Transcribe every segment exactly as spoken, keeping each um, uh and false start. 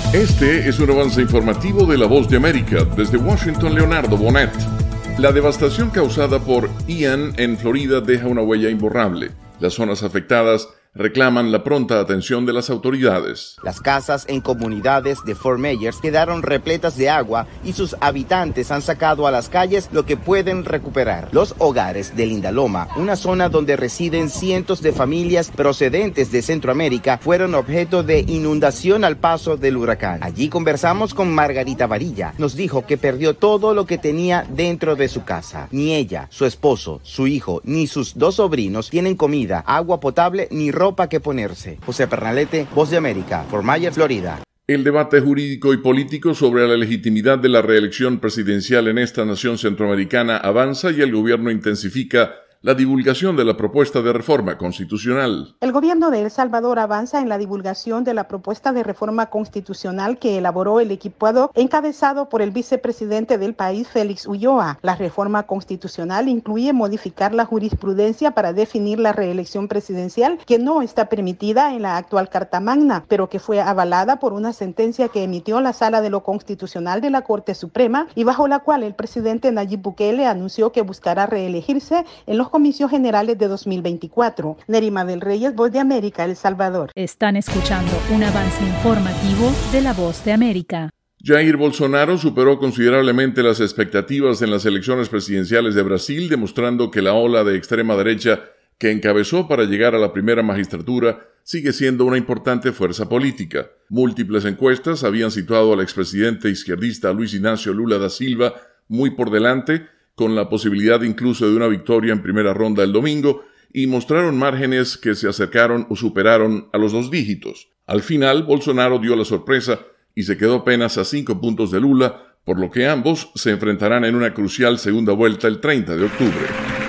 Este es un avance informativo de La Voz de América. Desde Washington, Leonardo Bonet. La devastación causada por Ian en Florida deja una huella imborrable. Las zonas afectadas reclaman la pronta atención de las autoridades. Las casas en comunidades de Fort Myers quedaron repletas de agua y sus habitantes han sacado a las calles lo que pueden recuperar. Los hogares de Lindaloma, una zona donde residen cientos de familias procedentes de Centroamérica, fueron objeto de inundación al paso del huracán. Allí conversamos con Margarita Varilla. Nos dijo que perdió todo lo que tenía dentro de su casa. Ni ella, su esposo, su hijo, ni sus dos sobrinos tienen comida, agua potable ni ropa que ponerse. José Pernalete, Voz de América, Fort Myers, Florida. El debate jurídico y político sobre la legitimidad de la reelección presidencial en esta nación centroamericana avanza y el gobierno intensifica la divulgación de la propuesta de reforma constitucional. El gobierno de El Salvador avanza en la divulgación de la propuesta de reforma constitucional que elaboró el equipo encabezado por el vicepresidente del país, Félix Ulloa. La reforma constitucional incluye modificar la jurisprudencia para definir la reelección presidencial, que no está permitida en la actual Carta Magna, pero que fue avalada por una sentencia que emitió la Sala de lo Constitucional de la Corte Suprema y bajo la cual el presidente Nayib Bukele anunció que buscará reelegirse en los comicios generales de dos mil veinticuatro. Nerima del Reyes, Voz de América, El Salvador. Están escuchando un avance informativo de La Voz de América. Jair Bolsonaro superó considerablemente las expectativas en las elecciones presidenciales de Brasil, demostrando que la ola de extrema derecha que encabezó para llegar a la primera magistratura sigue siendo una importante fuerza política. Múltiples encuestas habían situado al expresidente izquierdista Luis Ignacio Lula da Silva muy por delante, con la posibilidad incluso de una victoria en primera ronda el domingo, y mostraron márgenes que se acercaron o superaron a los dos dígitos. Al final, Bolsonaro dio la sorpresa y se quedó apenas a cinco puntos de Lula, por lo que ambos se enfrentarán en una crucial segunda vuelta el treinta de octubre.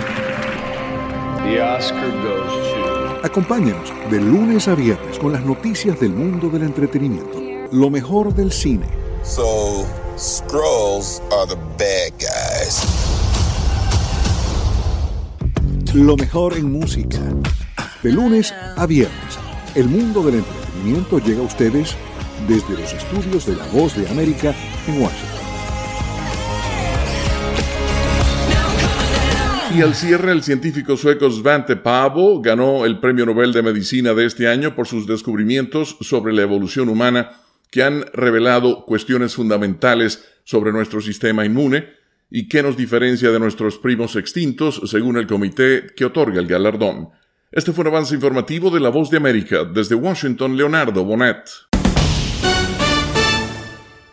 The Oscar goes to... Acompáñanos de lunes a viernes con las noticias del mundo del entretenimiento. Lo mejor del cine. So, Skrulls are the bad guys. Lo mejor en música. De lunes a viernes, el mundo del entretenimiento llega a ustedes desde los estudios de La Voz de América en Washington. Y al cierre, el científico sueco Svante Paavo ganó el Premio Nobel de Medicina de este año por sus descubrimientos sobre la evolución humana que han revelado cuestiones fundamentales sobre nuestro sistema inmune y que nos diferencia de nuestros primos extintos, según el comité que otorga el galardón. Este fue un avance informativo de La Voz de América. Desde Washington, Leonardo Bonet.